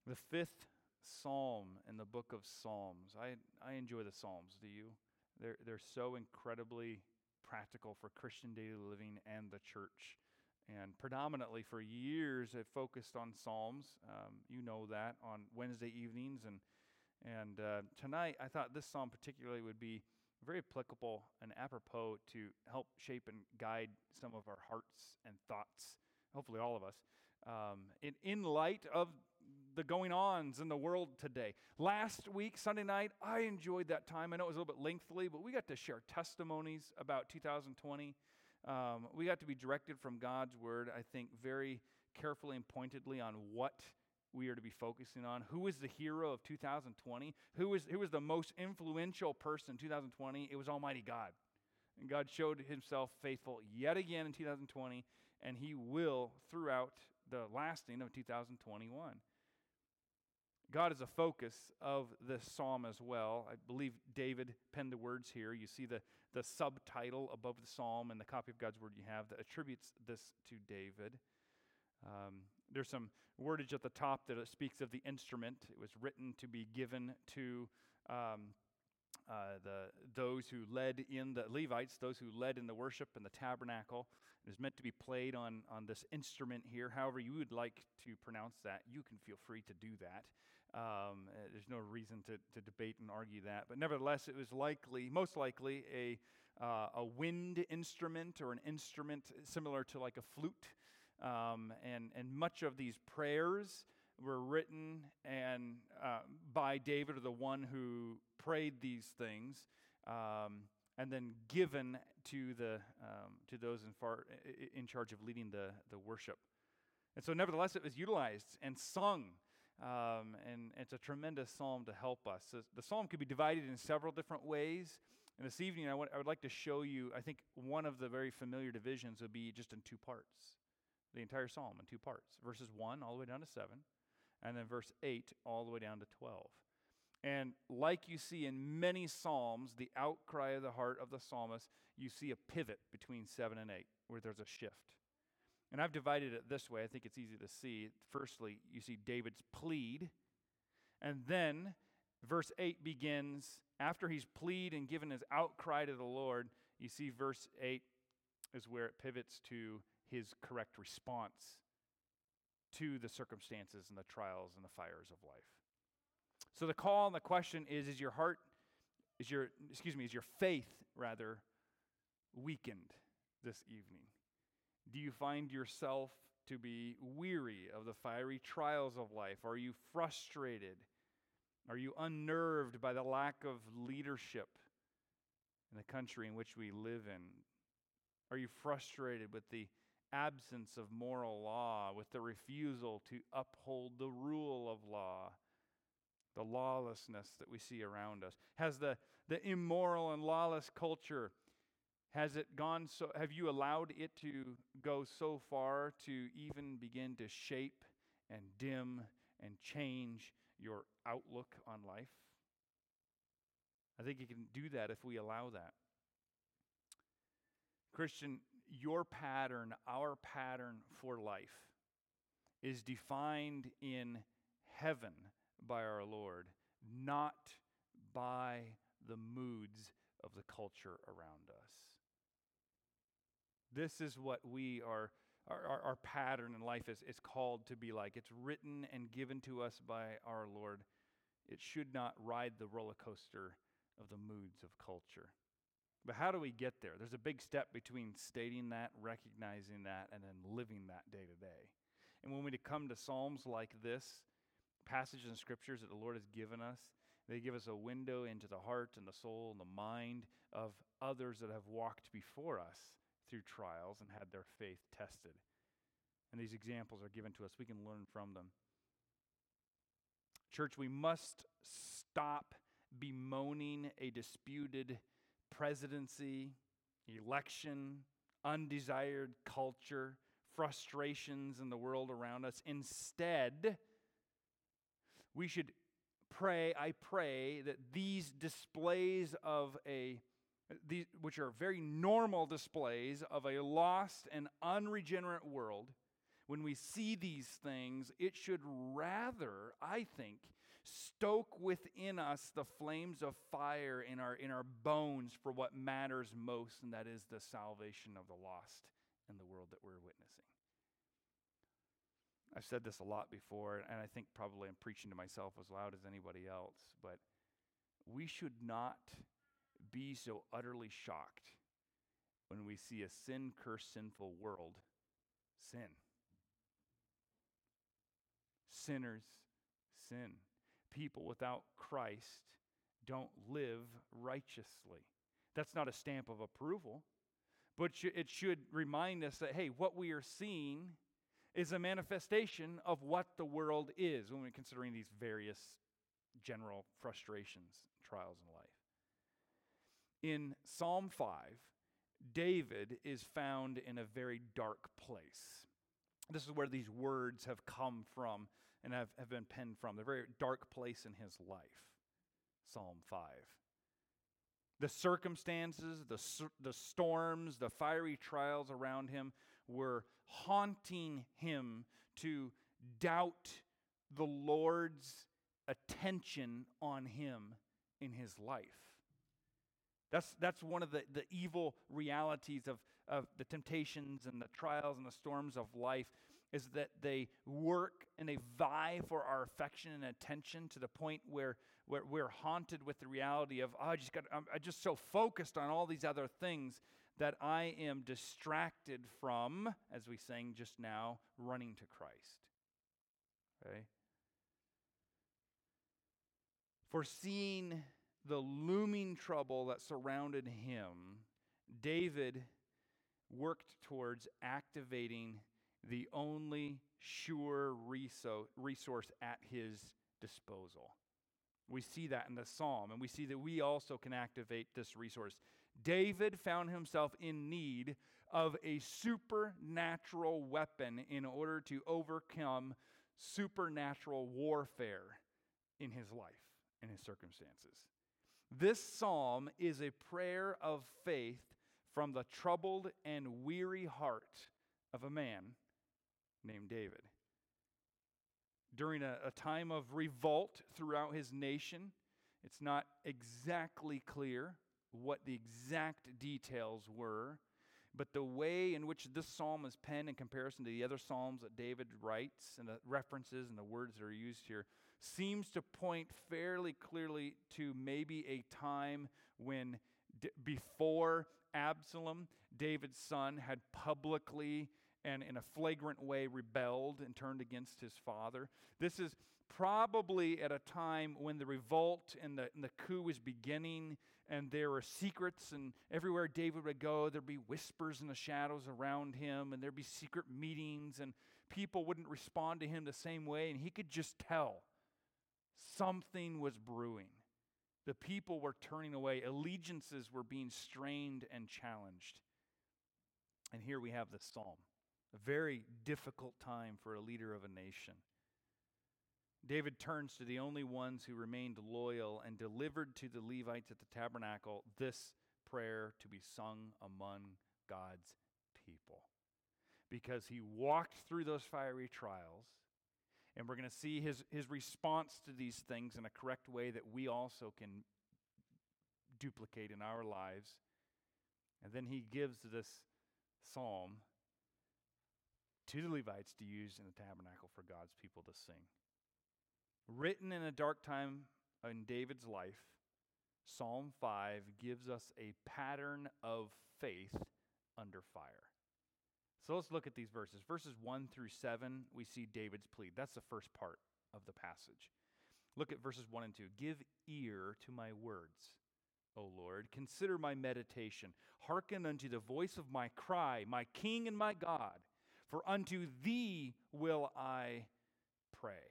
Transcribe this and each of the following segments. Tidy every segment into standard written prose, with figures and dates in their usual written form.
The fifth psalm in the book of Psalms. I enjoy the Psalms, do you? They're so incredibly practical for Christian daily living and the church. And predominantly for years, I've focused on Psalms. You know that on Wednesday evenings. And tonight, I thought this psalm particularly would be very applicable and apropos to help shape and guide some of our hearts and thoughts, hopefully all of us, in light of the going-ons in the world today. Last week, Sunday night, I enjoyed that time. I know it was a little bit lengthy, but we got to share testimonies about 2020. We got to be directed from God's word, I think, very carefully and pointedly on what we are to be focusing on. Who is the hero of 2020? Who was the most influential person in 2020? It was Almighty God. And God showed himself faithful yet again in 2020, and he will throughout the lasting of 2021. God is a focus of this psalm as well. I believe David penned the words here. You see the subtitle above the psalm and the copy of God's word you have that attributes this to David. There's some wordage at the top that speaks of the instrument. It was written to be given to those who led in the Levites, those who led in the worship in the tabernacle. It is meant to be played on this instrument here. However you would like to pronounce that, you can feel free to do that. There's no reason to debate and argue that. But nevertheless, it was most likely a wind instrument or an instrument similar to like a flute. And much of these prayers were written and by David, or the one who prayed these things, and then given to those in charge of leading the worship. And so, nevertheless, it was utilized and sung, and it's a tremendous psalm to help us. So the psalm could be divided in several different ways. And this evening, I would like to show you. I think one of the very familiar divisions would be just in two parts. The entire psalm in two parts, verses 1 all the way down to 7, and then verse 8 all the way down to 12. And like you see in many psalms, the outcry of the heart of the psalmist, you see a pivot between 7 and 8, where there's a shift. And I've divided it this way. I think it's easy to see. Firstly, you see David's plead, and then verse 8 begins, after he's plead and given his outcry to the Lord, you see verse 8 is where it pivots to his correct response to the circumstances and the trials and the fires of life. So the call and the question is your faith rather weakened this evening? Do you find yourself to be weary of the fiery trials of life? Are you frustrated? Are you unnerved by the lack of leadership in the country in which we live in? Are you frustrated with the absence of moral law, with the refusal to uphold the rule of law, the lawlessness that we see around us? Has the immoral and lawless culture, have you allowed it to go so far to even begin to shape and dim and change your outlook on life? I think it can do that if we allow that. Christian, your pattern, our pattern for life is defined in heaven by our Lord, not by the moods of the culture around us. This is what our pattern in life is called to be like. It's written and given to us by our Lord. It should not ride the roller coaster of the moods of culture. But how do we get there? There's a big step between stating that, recognizing that, and then living that day to day. And when we come to Psalms like this, passages and scriptures that the Lord has given us, they give us a window into the heart and the soul and the mind of others that have walked before us through trials and had their faith tested. And these examples are given to us. We can learn from them. Church, we must stop bemoaning a disputed presidency, election, undesired culture, frustrations in the world around us. Instead, we should I pray that these displays which are very normal displays of a lost and unregenerate world, when we see these things, it should rather, I I think, stoke within us the flames of fire in our bones for what matters most, and that is the salvation of the lost in the world that we're witnessing. I've said this a lot before, and I think probably I'm preaching to myself as loud as anybody else, but we should not be so utterly shocked when we see a sin-cursed, sinful world sin. Sinners sin. People without Christ don't live righteously. That's not a stamp of approval, but it should remind us that, hey, what we are seeing is a manifestation of what the world is when we're considering these various general frustrations, trials in life. In Psalm 5, David is found in a very dark place. This is where these words have come from and have been penned from. They're a very dark place in his life, Psalm 5. The circumstances, the storms, the fiery trials around him were haunting him to doubt the Lord's attention on him in his life. That's one of the evil realities of the temptations and the trials and the storms of life, is that they work and they vie for our affection and attention to the point where we're haunted with the reality of, I'm just so focused on all these other things that I am distracted from, as we sang just now, running to Christ. Okay? Foreseeing the looming trouble that surrounded him, David worked towards activating the only sure resource at his disposal. We see that in the psalm, and we see that we also can activate this resource. David found himself in need of a supernatural weapon in order to overcome supernatural warfare in his life, in his circumstances. This psalm is a prayer of faith from the troubled and weary heart of a man named David. During a time of revolt throughout his nation, it's not exactly clear what the exact details were, but the way in which this psalm is penned in comparison to the other psalms that David writes and the references and the words that are used here seems to point fairly clearly to maybe a time when before Absalom, David's son, had publicly and in a flagrant way rebelled and turned against his father. This is probably at a time when the revolt and the coup was beginning, and there were secrets, and everywhere David would go, there'd be whispers in the shadows around him, and there'd be secret meetings, and people wouldn't respond to him the same way, and he could just tell something was brewing. The people were turning away. Allegiances were being strained and challenged. And here we have this psalm, a very difficult time for a leader of a nation. David turns to the only ones who remained loyal and delivered to the Levites at the tabernacle this prayer to be sung among God's people. Because he walked through those fiery trials, and we're going to see his response to these things in a correct way that we also can duplicate in our lives. And then he gives this psalm to the Levites to use in the tabernacle for God's people to sing. Written in a dark time in David's life, Psalm 5 gives us a pattern of faith under fire. So let's look at these verses. Verses 1 through 7, we see David's plea. That's the first part of the passage. Look at verses 1 and 2. Give ear to my words, O Lord. Consider my meditation. Hearken unto the voice of my cry, my King and my God. For unto thee will I pray.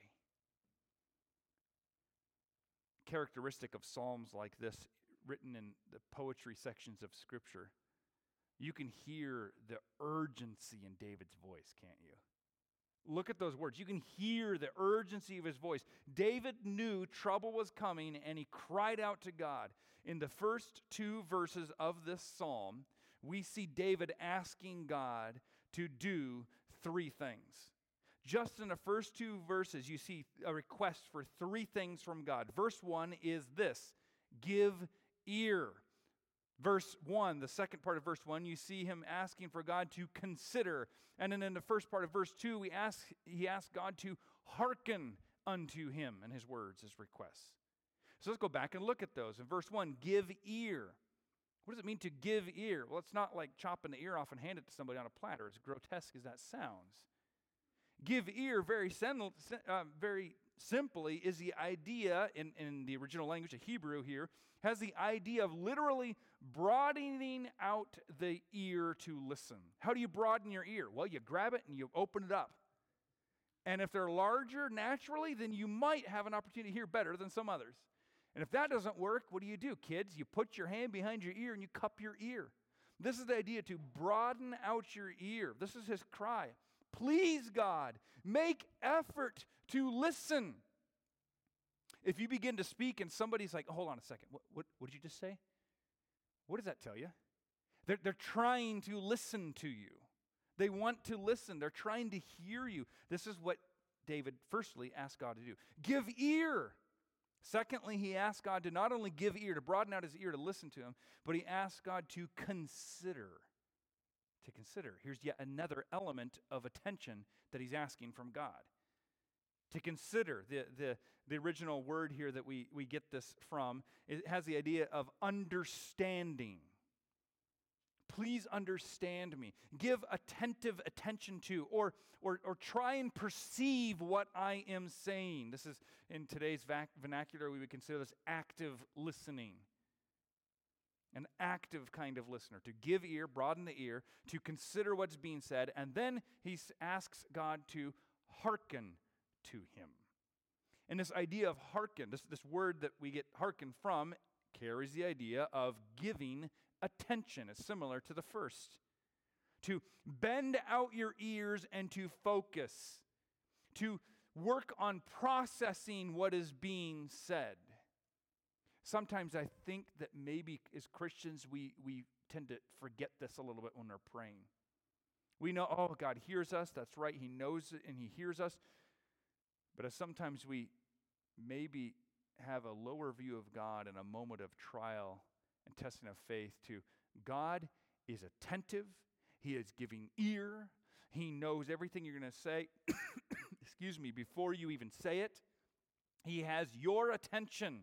Characteristic of psalms like this, written in the poetry sections of Scripture, you can hear the urgency in David's voice, can't you? Look at those words. You can hear the urgency of his voice. David knew trouble was coming, and he cried out to God. In the first two verses of this psalm, we see David asking God to do three things: Just in the first two verses, you see a request for three things from God. Verse 1 is this: give ear. Verse 1, the second part of verse 1, you see him asking for God to consider. And then in the first part of verse 2, he asks God to hearken unto him and his words, his requests. So let's go back and look at those. In verse 1, give ear. What does it mean to give ear? Well, it's not like chopping the ear off and hand it to somebody on a platter, as grotesque as that sounds. Give ear, very simply, is the idea, in the original language of Hebrew here, has the idea of literally broadening out the ear to listen. How do you broaden your ear? Well, you grab it and you open it up. And if they're larger naturally, then you might have an opportunity to hear better than some others. And if that doesn't work, what do, kids? You put your hand behind your ear and you cup your ear. This is the idea, to broaden out your ear. This is his cry. Please, God, make effort to listen. If you begin to speak and somebody's like, oh, hold on a second, what did you just say? What does that tell you? They're trying to listen to you. They want to listen. They're trying to hear you. This is what David firstly asked God to do. Give ear. Secondly, he asked God to not only give ear, to broaden out his ear to listen to him, but he asked God to consider. To consider. Here's yet another element of attention that he's asking from God. To consider. The original word here that we get this from, it has the idea of understanding. Please understand me. Give attentive attention to, or try and perceive what I am saying. This is, in today's vernacular, we would consider this active listening. An active kind of listener. To give ear, broaden the ear, to consider what's being said, and then he asks God to hearken to him. And this idea of hearken, this word that we get hearken from, carries the idea of giving attention. It's similar to the first. To bend out your ears and to focus. To work on processing what is being said. Sometimes I think that maybe as Christians we tend to forget this a little bit when we're praying. We know, oh, God hears us. That's right. He knows it and he hears us. But sometimes we maybe have a lower view of God in a moment of trial and testing of faith to God is attentive. He is giving ear. He knows everything you're going to say, excuse me, before you even say it. He has your attention.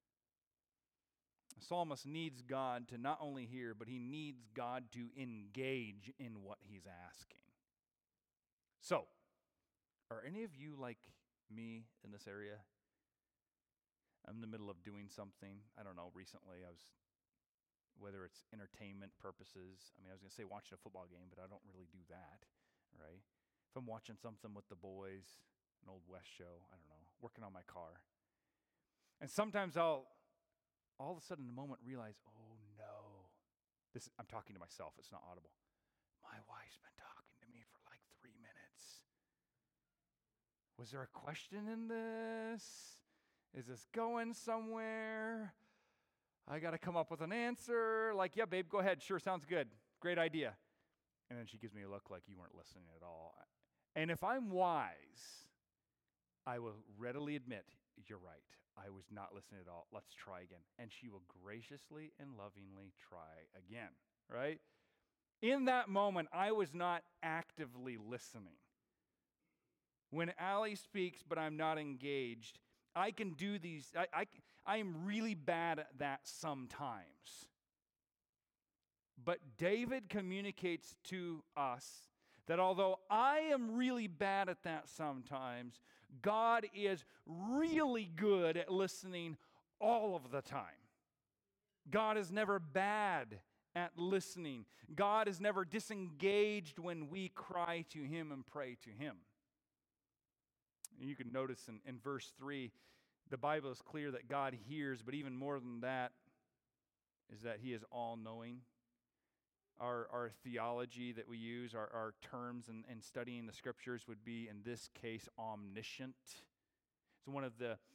The psalmist needs God to not only hear, but he needs God to engage in what he's asking. So, are any of you like me in this area? I'm in the middle of doing something. I don't know, recently whether it's entertainment purposes. I was going to say watching a football game, but I don't really do that, right? If I'm watching something with the boys, an Old West show, I don't know, working on my car. And sometimes I'll all of a sudden in a moment realize, oh no. I'm talking to myself, it's not audible. My wife's been talking to me for like 3 minutes. Was there a question in this? Is this going somewhere? I got to come up with an answer. Like, yeah, babe, go ahead. Sure, sounds good. Great idea. And then she gives me a look like you weren't listening at all. And if I'm wise, I will readily admit, you're right. I was not listening at all. Let's try again. And she will graciously and lovingly try again, right? In that moment, I was not actively listening. When Allie speaks, but I'm not engaged, I can do these. I am really bad at that sometimes. But David communicates to us that although I am really bad at that sometimes, God is really good at listening all of the time. God is never bad at listening. God is never disengaged when we cry to him and pray to him. You can notice in verse 3, the Bible is clear that God hears, but even more than that is that he is all-knowing. Our theology that we use, our terms in studying the scriptures would be, in this case, omniscient. It's one of the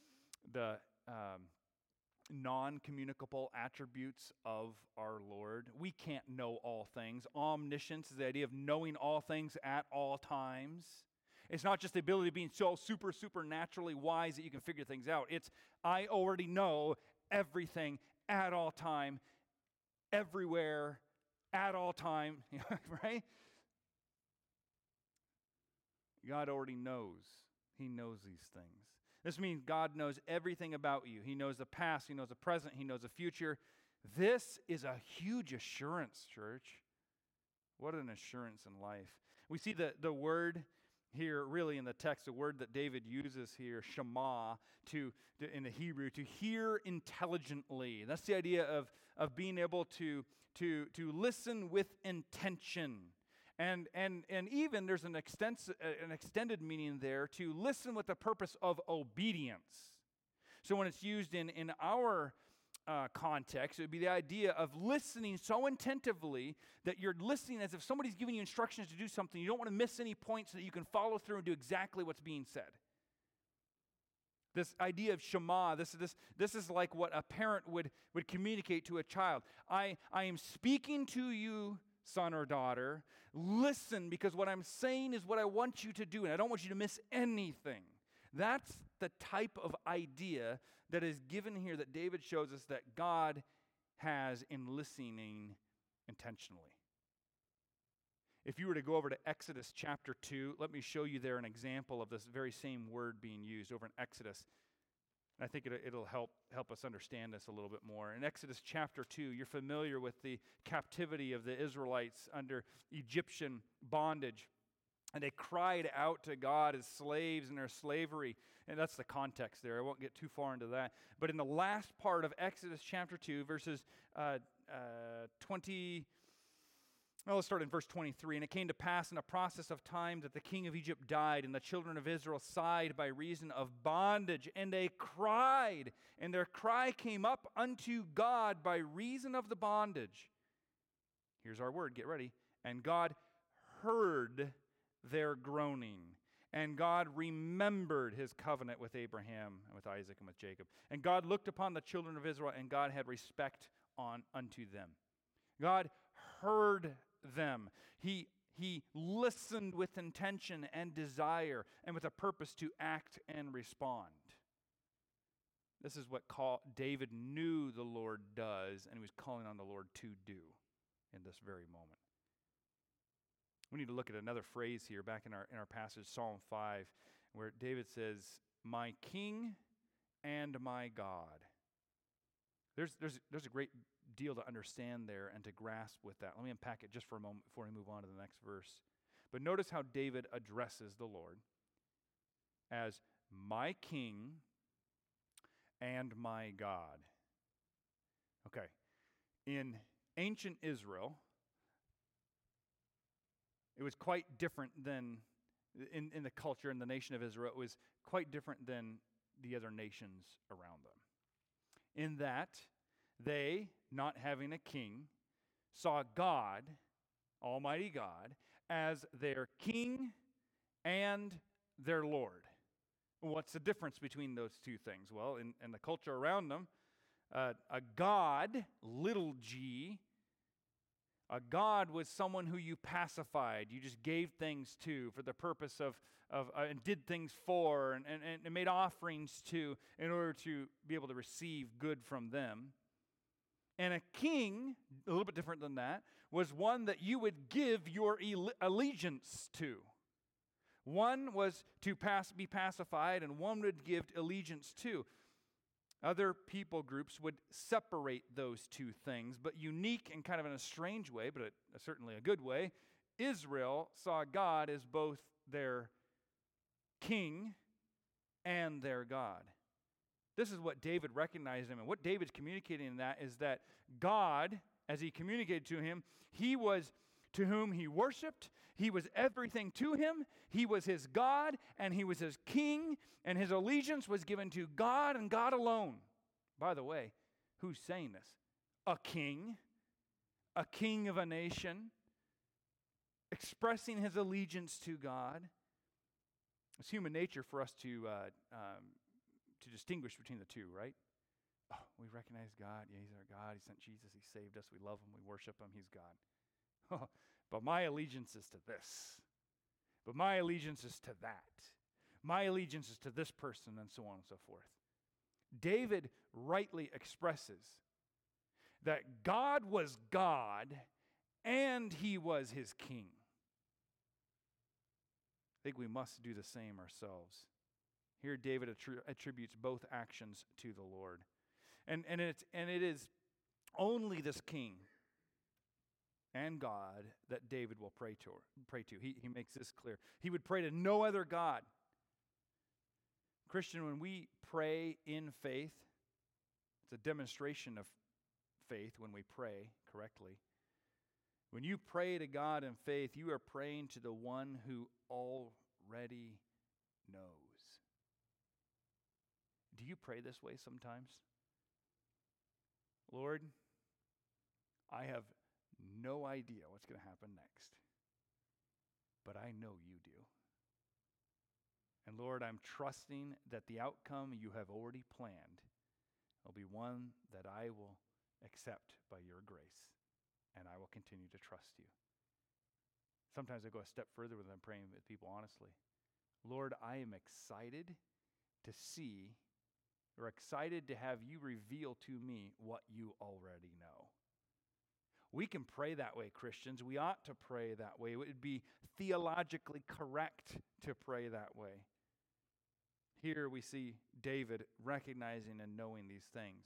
non-communicable attributes of our Lord. We can't know all things. Omniscience is the idea of knowing all things at all times. It's not just the ability of being so supernaturally wise that you can figure things out. It's, I already know everything at all time, everywhere, at all time, right? God already knows. He knows these things. This means God knows everything about you. He knows the past, He knows the present, He knows the future. This is a huge assurance, church. What an assurance in life. We see the word here, really in the text, the word that David uses here, shema, in the Hebrew, to hear intelligently. That's the idea of being able to listen with intention. And even there's an extended meaning there, to listen with the purpose of obedience. So when it's used in our context, it would be the idea of listening so attentively that you're listening as if somebody's giving you instructions to do something. You don't want to miss any points so that you can follow through and do exactly what's being said. This idea of shema, this is like what a parent would communicate to a child. I am speaking to you, son or daughter. Listen, because what I'm saying is what I want you to do, and I don't want you to miss anything. That's the type of idea that is given here that David shows us that God has in listening intentionally. If you were to go over to Exodus chapter 2, let me show you there an example of this very same word being used over in Exodus. And I think it'll help us understand this a little bit more. In Exodus chapter 2, you're familiar with the captivity of the Israelites under Egyptian bondage. And they cried out to God as slaves in their slavery. And that's the context there. I won't get too far into that. But in the last part of Exodus chapter 2, verses 20... Well, let's start in verse 23. And it came to pass in a process of time that the king of Egypt died, and the children of Israel sighed by reason of bondage, and they cried, and their cry came up unto God by reason of the bondage. Here's our word, get ready. And God heard their groaning, and God remembered His covenant with Abraham and with Isaac and with Jacob. And God looked upon the children of Israel, and God had respect unto them. God heard them. He listened with intention and desire and with a purpose to act and respond. This is what David knew the Lord does, and he was calling on the Lord to do in this very moment. We need to look at another phrase here back in our passage, Psalm 5, where David says, "My King and my God." There's a great deal to understand there and to grasp with that. Let me unpack it just for a moment before we move on to the next verse. But notice how David addresses the Lord as my King and my God. Okay. In ancient Israel, it was quite different than, in the culture in the nation of Israel, it was quite different than the other nations around them. In that, they, not having a king, saw God, Almighty God, as their king and their Lord. What's the difference between those two things? Well, in the culture around them, a God, little g, a God was someone who you pacified. You just gave things to for the purpose of and did things for and made offerings to in order to be able to receive good from them. And a king, a little bit different than that, was one that you would give your allegiance to. One was to be pacified, and one would give allegiance to. Other people groups would separate those two things, but unique and kind of in a strange way, but certainly a good way, Israel saw God as both their king and their God. This is what David recognized him, and what David's communicating in that is that God, as he communicated to him, he was to whom he worshiped, he was everything to him, he was his God, and he was his king, and his allegiance was given to God and God alone. By the way, who's saying this? A king of a nation, expressing his allegiance to God. It's human nature for us to distinguish between the two, right? Oh, we recognize God. Yeah, He's our God. He sent Jesus. He saved us. We love Him. We worship Him. He's God. But my allegiance is to this. But my allegiance is to that. My allegiance is to this person, and so on and so forth. David rightly expresses that God was God and he was his king. I think we must do the same ourselves. Here David attributes both actions to the Lord. And it is only this king and God that David will pray to. He makes this clear. He would pray to no other God. Christian, when we pray in faith, it's a demonstration of faith when we pray correctly. When you pray to God in faith, you are praying to the one who already knows. Do you pray this way sometimes? Lord, I have no idea what's going to happen next, but I know you do. And Lord, I'm trusting that the outcome you have already planned will be one that I will accept by your grace, and I will continue to trust you. Sometimes I go a step further when I'm praying with people honestly. Lord, I am excited to see, or excited to have you reveal to me what you already know. We can pray that way, Christians. We ought to pray that way. It would be theologically correct to pray that way. Here we see David recognizing and knowing these things.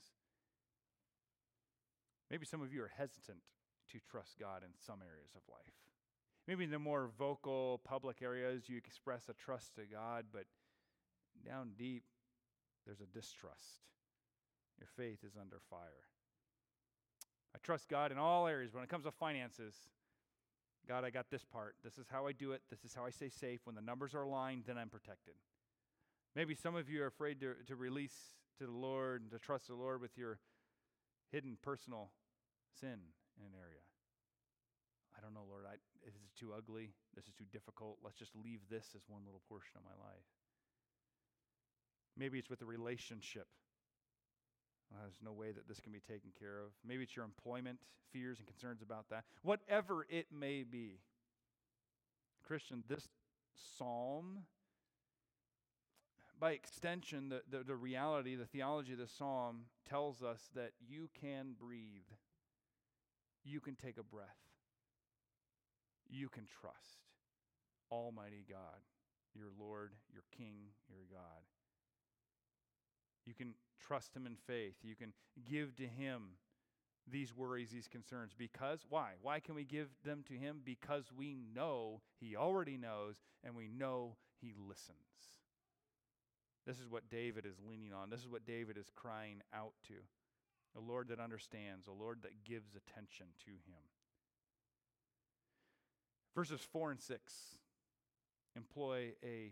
Maybe some of you are hesitant to trust God in some areas of life. Maybe in the more vocal, public areas, you express a trust to God, but down deep, there's a distrust. Your faith is under fire. I trust God in all areas. When it comes to finances, God, I got this part. This is how I do it. This is how I stay safe. When the numbers are aligned, then I'm protected. Maybe some of you are afraid to release to the Lord and to trust the Lord with your hidden personal sin in an area. I don't know, Lord, this is too ugly. This is too difficult. Let's just leave this as one little portion of my life. Maybe it's with a relationship. There's no way that this can be taken care of. Maybe it's your employment, fears and concerns about that. Whatever it may be. Christian, this psalm, by extension, the reality, the theology of the psalm tells us that you can breathe. You can take a breath. You can trust Almighty God, your Lord, your King, your God. You can trust him in faith. You can give to him these worries, these concerns. Because, why? Why can we give them to him? Because we know he already knows, and we know he listens. This is what David is leaning on. This is what David is crying out to. A Lord that understands, a Lord that gives attention to him. Verses 4 and 6 employ a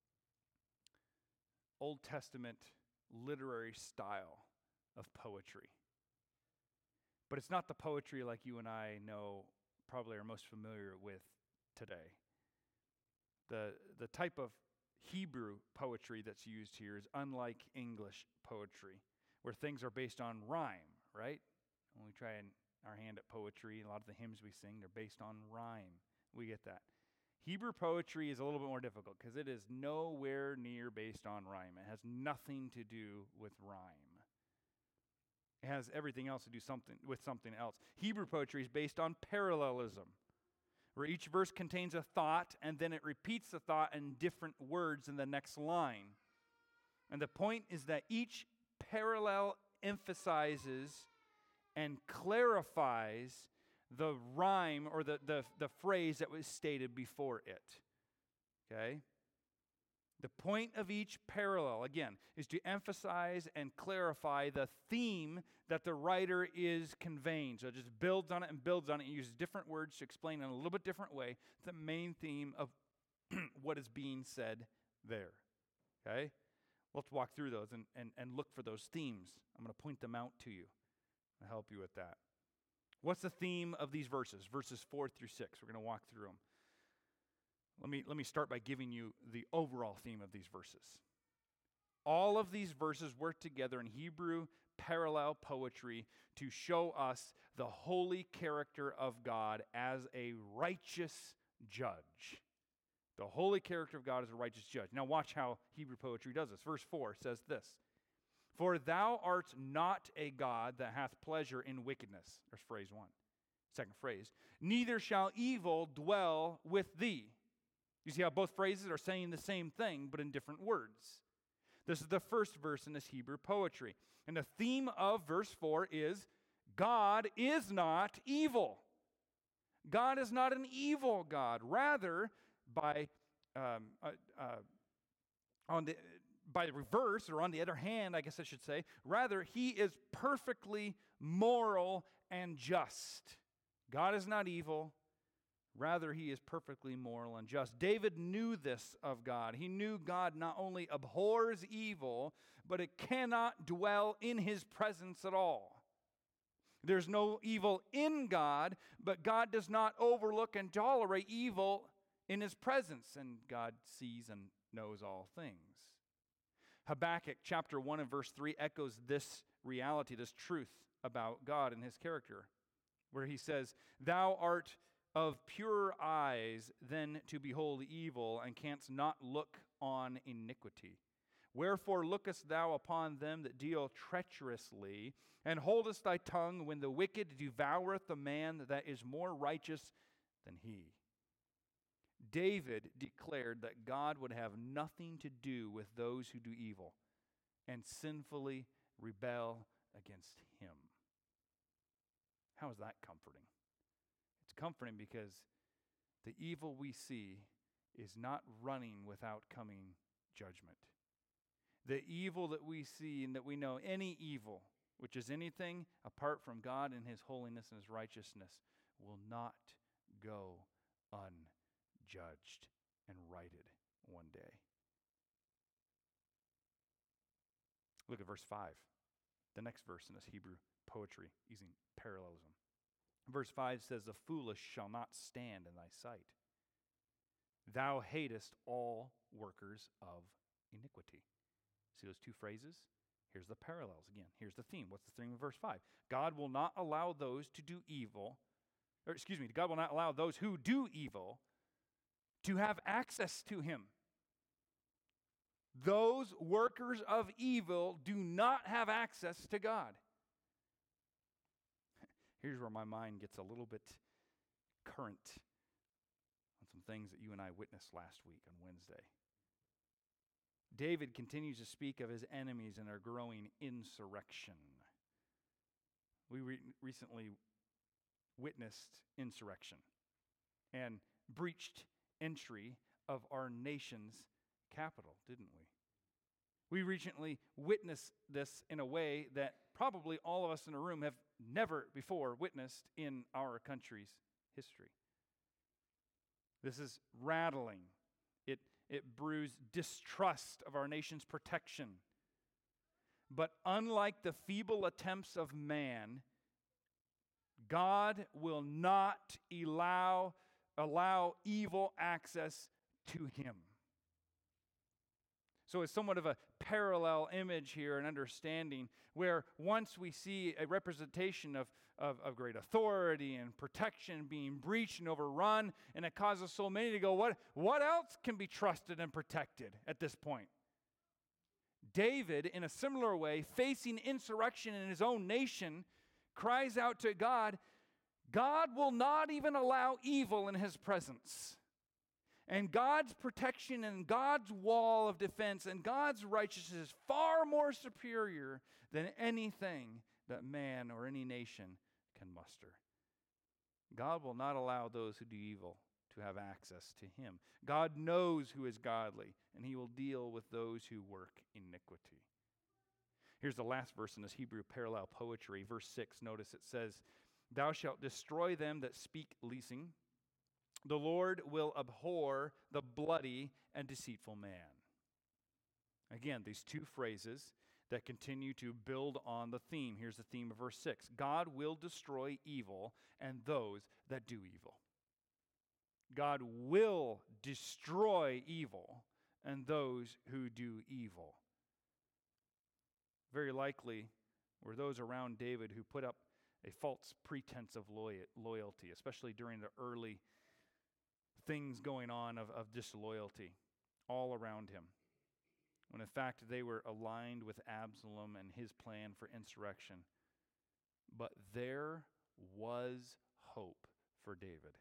Old Testament literary style of poetry. But it's not the poetry like you and I know, probably are most familiar with today. The type of Hebrew poetry that's used here is unlike English poetry, where things are based on rhyme, right? When we try our hand at poetry, a lot of the hymns we sing, they're based on rhyme. We get that. Hebrew poetry is a little bit more difficult because it is nowhere near based on rhyme. It has nothing to do with rhyme. It has everything else to do with something else. Hebrew poetry is based on parallelism, where each verse contains a thought and then it repeats the thought in different words in the next line. And the point is that each parallel emphasizes and clarifies the rhyme or the phrase that was stated before it. Okay? The point of each parallel, again, is to emphasize and clarify the theme that the writer is conveying. So it just builds on it and builds on it and uses different words to explain in a little bit different way the main theme of what is being said there. Okay? Let's walk through those and look for those themes. I'm going to point them out to you. I'll help you with that. What's the theme of these verses? Verses 4 through 6. We're going to walk through them. Let me start by giving you the overall theme of these verses. All of these verses work together in Hebrew parallel poetry to show us the holy character of God as a righteous judge. The holy character of God is a righteous judge. Now watch how Hebrew poetry does this. Verse 4 says this, "For thou art not a God that hath pleasure in wickedness." There's phrase 1. Second phrase, "Neither shall evil dwell with thee." You see how both phrases are saying the same thing, but in different words. This is the first verse in this Hebrew poetry. And the theme of verse 4 is, God is not evil. God is not an evil God. Rather, by the reverse, or on the other hand, I guess I should say, rather, he is perfectly moral and just. God is not evil. Rather, he is perfectly moral and just. David knew this of God. He knew God not only abhors evil, but it cannot dwell in his presence at all. There's no evil in God, but God does not overlook and tolerate evil in his presence, and God sees and knows all things. Habakkuk chapter 1 and verse 3 echoes this reality, this truth about God and his character, where he says, "Thou art of purer eyes than to behold evil, and canst not look on iniquity. Wherefore lookest thou upon them that deal treacherously, and holdest thy tongue when the wicked devoureth the man that is more righteous than he." David declared that God would have nothing to do with those who do evil and sinfully rebel against him. How is that comforting? It's comforting because the evil we see is not running without coming judgment. The evil that we see and that we know, any evil, which is anything apart from God and his holiness and his righteousness, will not go unjudged and righted one day. Look at verse 5, the next verse in this Hebrew poetry using parallelism. Verse 5 says, "The foolish shall not stand in thy sight. Thou hatest all workers of iniquity." See those two phrases? Here's the parallels again. Here's the theme. What's the theme of verse 5? God will not allow those to do evil, God will not allow those who do evil to have access to him. Those workers of evil do not have access to God. Here's where my mind gets a little bit current on some things that you and I witnessed last week on Wednesday. David continues to speak of his enemies and their growing insurrection. We recently witnessed insurrection and breached entry of our nation's capital, didn't we? We recently witnessed this in a way that probably all of us in the room have never before witnessed in our country's history. This is rattling. It brews distrust of our nation's protection. But unlike the feeble attempts of man, God will not allow evil access to him. So it's somewhat of a parallel image here, an understanding, where once we see a representation of great authority and protection being breached and overrun, and it causes so many to go, what else can be trusted and protected at this point? David, in a similar way, facing insurrection in his own nation, cries out to God, God will not even allow evil in his presence. And God's protection and God's wall of defense and God's righteousness is far more superior than anything that man or any nation can muster. God will not allow those who do evil to have access to him. God knows who is godly, and he will deal with those who work iniquity. Here's the last verse in this Hebrew parallel poetry. Verse 6, notice it says, "Thou shalt destroy them that speak leasing. The Lord will abhor the bloody and deceitful man." Again, these two phrases that continue to build on the theme. Here's the theme of verse 6. God will destroy evil and those that do evil. God will destroy evil and those who do evil. Very likely were those around David who put up a false pretense of loyalty, especially during the early things going on of disloyalty all around him, when in fact they were aligned with Absalom and his plan for insurrection. But there was hope for David.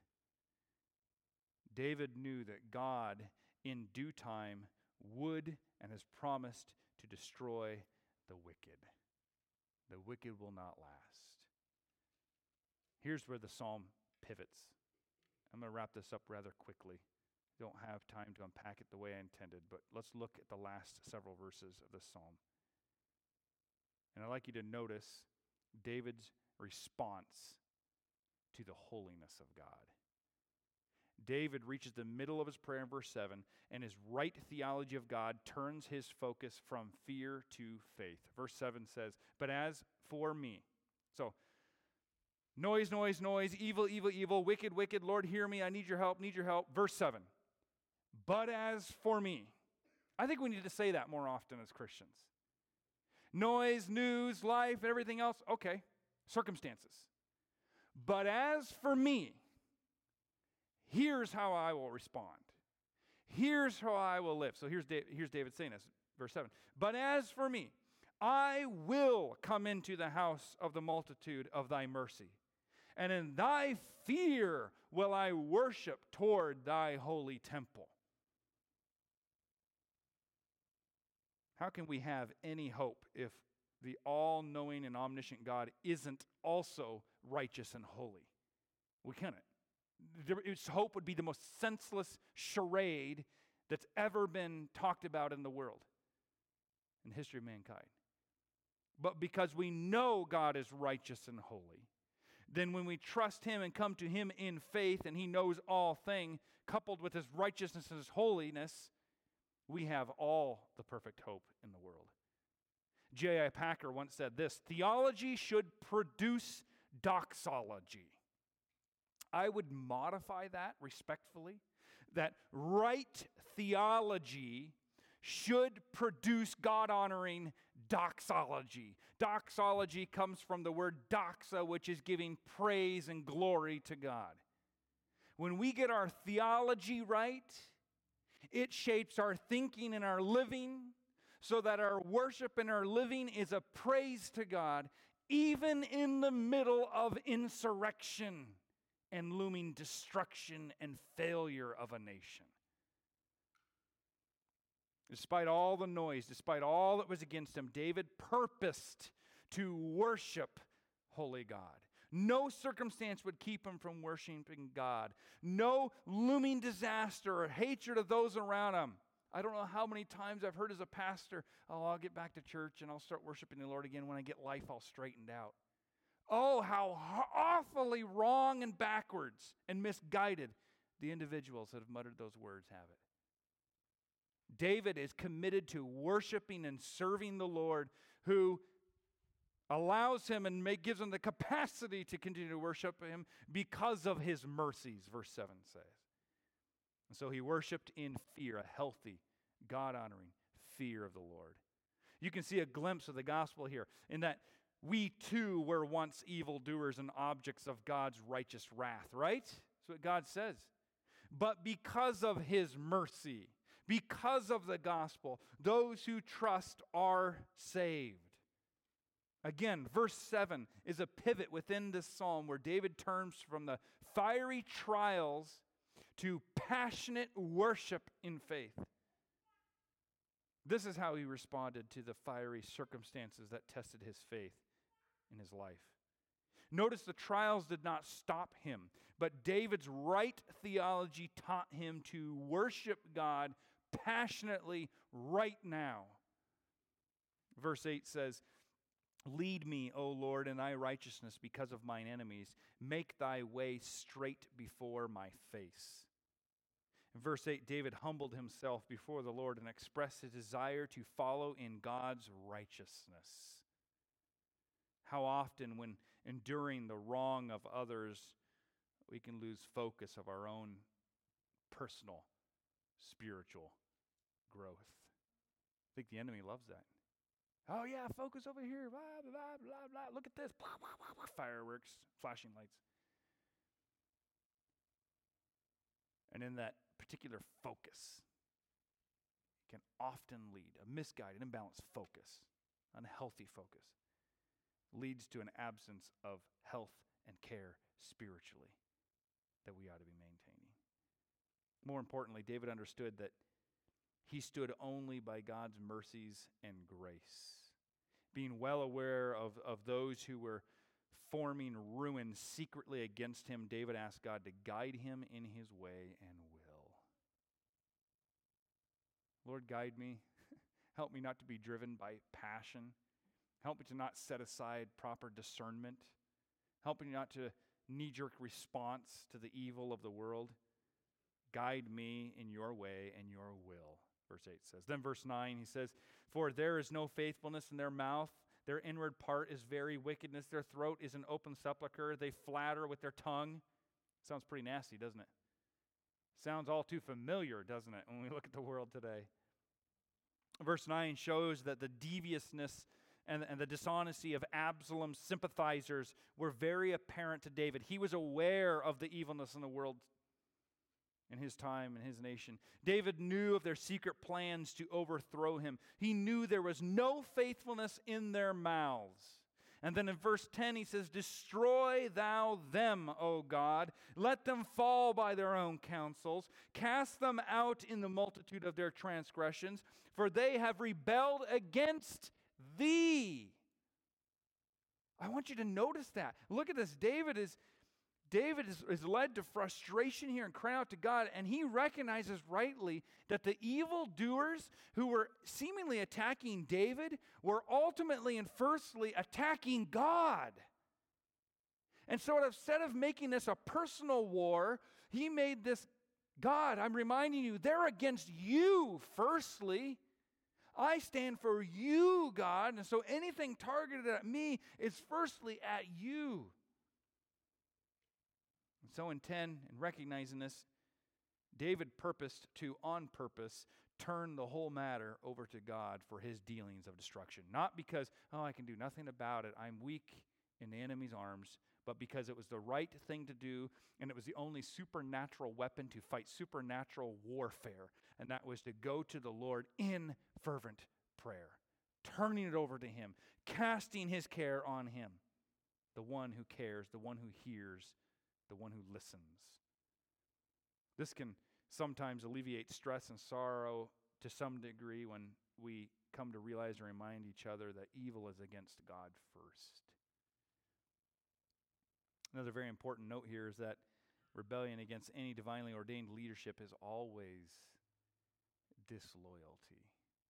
David knew that God, in due time, would and has promised to destroy the wicked. The wicked will not last. Here's where the psalm pivots. I'm going to wrap this up rather quickly. Don't have time to unpack it the way I intended, but let's look at the last several verses of this psalm. And I'd like you to notice David's response to the holiness of God. David reaches the middle of his prayer in verse 7, and his right theology of God turns his focus from fear to faith. Verse 7 says, "But as for me," so noise, noise, noise, evil, evil, evil, wicked, wicked, Lord, hear me, I need your help, need your help. Verse 7, "But as for me," I think we need to say that more often as Christians. Noise, news, life, everything else, okay, circumstances. But as for me, here's how I will respond. Here's how I will live. So here's David saying this, verse 7. "But as for me, I will come into the house of the multitude of thy mercy, and in thy fear will I worship toward thy holy temple." How can we have any hope if the all-knowing and omniscient God isn't also righteous and holy? We cannot. Its hope would be the most senseless charade that's ever been talked about in the world, in the history of mankind. But because we know God is righteous and holy, then when we trust him and come to him in faith, and he knows all things, coupled with his righteousness and his holiness, we have all the perfect hope in the world. J.I. Packer once said this: "Theology should produce doxology." I would modify that respectfully, that right theology should produce God-honoring doxology. Doxology comes from the word doxa, which is giving praise and glory to God. When we get our theology right, it shapes our thinking and our living, so that our worship and our living is a praise to God, even in the middle of insurrection and looming destruction and failure of a nation. Despite all the noise, despite all that was against him, David purposed to worship holy God. No circumstance would keep him from worshiping God. No looming disaster or hatred of those around him. I don't know how many times I've heard as a pastor, "Oh, I'll get back to church and I'll start worshiping the Lord again when I get life all straightened out." Oh, how awfully wrong and backwards and misguided the individuals that have muttered those words have it. David is committed to worshiping and serving the Lord, who allows him and gives him the capacity to continue to worship him because of his mercies, verse 7 says. And so he worshiped in fear, a healthy, God-honoring fear of the Lord. You can see a glimpse of the gospel here in that we too were once evildoers and objects of God's righteous wrath, right? That's what God says. But because of his mercy, because of the gospel, those who trust are saved. Again, verse 7 is a pivot within this psalm where David turns from the fiery trials to passionate worship in faith. This is how he responded to the fiery circumstances that tested his faith in his life. Notice the trials did not stop him, but David's right theology taught him to worship God passionately right now. Verse 8 says, "Lead me, O Lord, in thy righteousness because of mine enemies. Make thy way straight before my face." In verse 8, David humbled himself before the Lord and expressed his desire to follow in God's righteousness. How often, when enduring the wrong of others, we can lose focus of our own personal spiritual growth. I think the enemy loves that. Oh yeah, focus over here, blah, blah, blah, blah. Look at this, blah, blah, blah, blah. Fireworks, flashing lights. And in that particular focus can often lead, a misguided, imbalanced focus, unhealthy focus, leads to an absence of health and care spiritually that we ought to be maintaining. More importantly, David understood that he stood only by God's mercies and grace. Being well aware of those who were forming ruin secretly against him, David asked God to guide him in his way and will. Lord, guide me. Help me not to be driven by passion. Help me to not set aside proper discernment. Help me not to knee-jerk response to the evil of the world. Guide me in your way and your will, verse 8 says. Then verse 9, he says, for there is no faithfulness in their mouth. Their inward part is very wickedness. Their throat is an open sepulcher. They flatter with their tongue. Sounds pretty nasty, doesn't it? Sounds all too familiar, doesn't it, when we look at the world today? Verse 9 shows that the deviousness and the dishonesty of Absalom's sympathizers were very apparent to David. He was aware of the evilness in the world in his time and his nation. David knew of their secret plans to overthrow him. He knew there was no faithfulness in their mouths. And then in verse 10 he says, destroy thou them, O God. Let them fall by their own counsels. Cast them out in the multitude of their transgressions, for they have rebelled against thee. I want you to notice that. Look at this. David is led to frustration here and crying out to God, and he recognizes rightly that the evildoers who were seemingly attacking David were ultimately and firstly attacking God. And so instead of making this a personal war, he made this, God, I'm reminding you, they're against you firstly. I stand for you, God, and so anything targeted at me is firstly at you. And so in 10, in recognizing this, David purposed to, on purpose, turn the whole matter over to God for his dealings of destruction. Not because, I can do nothing about it, I'm weak in the enemy's arms, but because it was the right thing to do, and it was the only supernatural weapon to fight supernatural warfare, and that was to go to the Lord in fervent prayer, turning it over to him, casting his care on him, the one who cares, the one who hears, the one who listens. This can sometimes alleviate stress and sorrow to some degree when we come to realize and remind each other that evil is against God first. Another very important note here is that rebellion against any divinely ordained leadership is always disloyalty.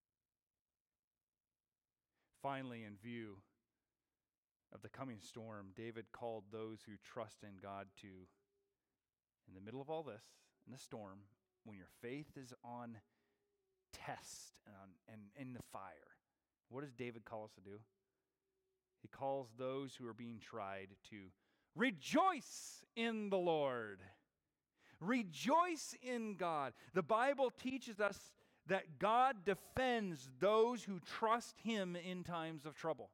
Finally, in view of the coming storm, David called those who trust in God to, in the middle of all this, in the storm, when your faith is on test and in the fire, what does David call us to do? He calls those who are being tried to rejoice in the Lord. Rejoice in God. The Bible teaches us that God defends those who trust him in times of trouble.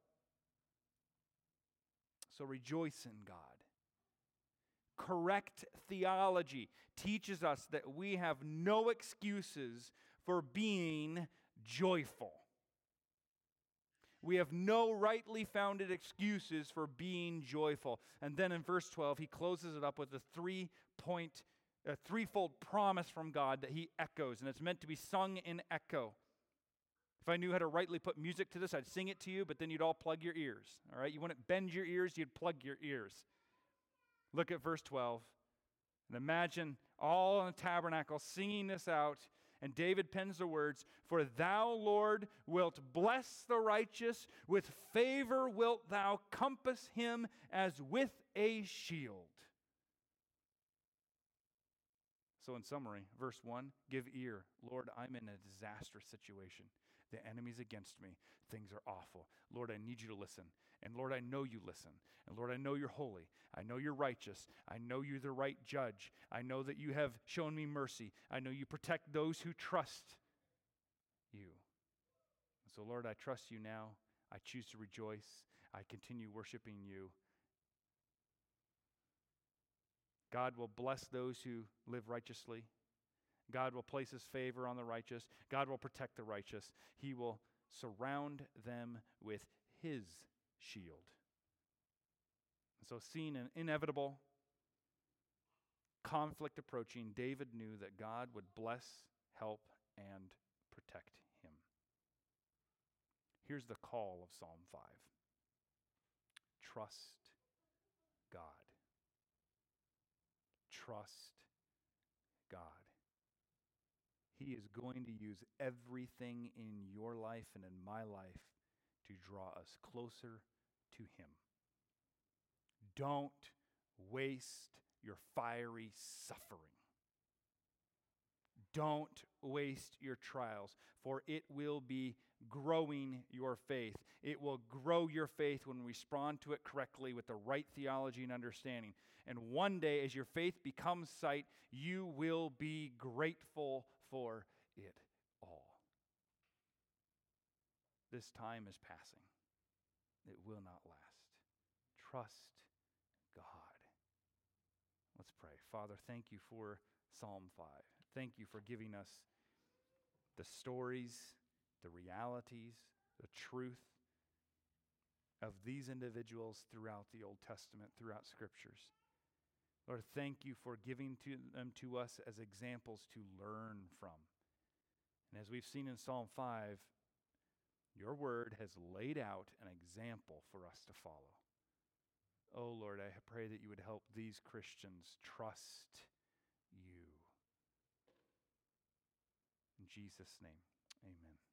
So rejoice in God. Correct theology teaches us that we have no excuses for being joyful. We have no rightly founded excuses for being joyful. And then in verse 12, he closes it up with a threefold promise from God that he echoes, and it's meant to be sung in echo. If I knew how to rightly put music to this, I'd sing it to you, but then you'd all plug your ears. All right? You wouldn't bend your ears, you'd plug your ears. Look at verse 12. And imagine all in the tabernacle singing this out. And David pens the words, for thou, Lord, wilt bless the righteous. With favor wilt thou compass him as with a shield. So in summary, verse 1, give ear. Lord, I'm in a disastrous situation. The enemy's against me. Things are awful. Lord, I need you to listen. And Lord, I know you listen. And Lord, I know you're holy. I know you're righteous. I know you're the right judge. I know that you have shown me mercy. I know you protect those who trust you. So Lord, I trust you now. I choose to rejoice. I continue worshiping you. God will bless those who live righteously. God will place his favor on the righteous. God will protect the righteous. He will surround them with his shield. And so, seeing an inevitable conflict approaching, David knew that God would bless, help, and protect him. Here's the call of Psalm 5. Trust God. Trust God. He is going to use everything in your life and in my life to draw us closer to him. Don't waste your fiery suffering. Don't waste your trials, for it will be growing your faith. It will grow your faith when we respond to it correctly with the right theology and understanding. And one day, as your faith becomes sight, you will be grateful for it all. This time is passing. It will not last. Trust God. Let's pray. Father, thank you for Psalm 5. Thank you for giving us the stories, the realities, the truth of these individuals throughout the Old Testament, throughout Scriptures. Lord, thank you for giving them to us as examples to learn from. And as we've seen in Psalm 5, your word has laid out an example for us to follow. Oh Lord, I pray that you would help these Christians trust you. In Jesus' name, amen.